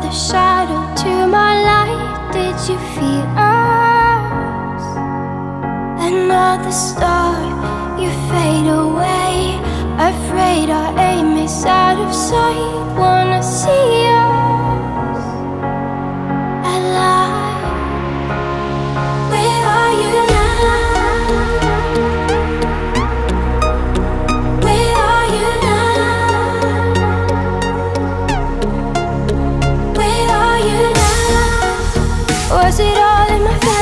the shadow to my light. Did you feel us? Another star, you fade away. Afraid our aim is out of sight. Wanna see us alive. Where are you now? Where are you now? Where are you now? Was it all in my face?